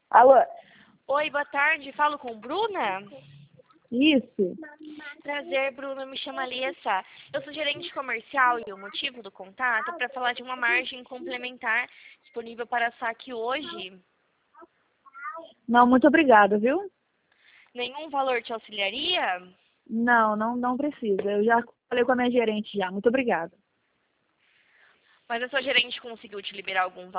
Alô? Oi, boa tarde. Falo com Bruna? Isso. Prazer, Bruna. Me chama Alissa. Eu sou gerente comercial e o motivo do contato é para falar de uma margem complementar disponível para saque hoje. Não, muito obrigada, viu? Nenhum valor te auxiliaria? Não precisa. Eu já falei com a minha gerente já. Muito obrigada. Mas a sua gerente conseguiu te liberar algum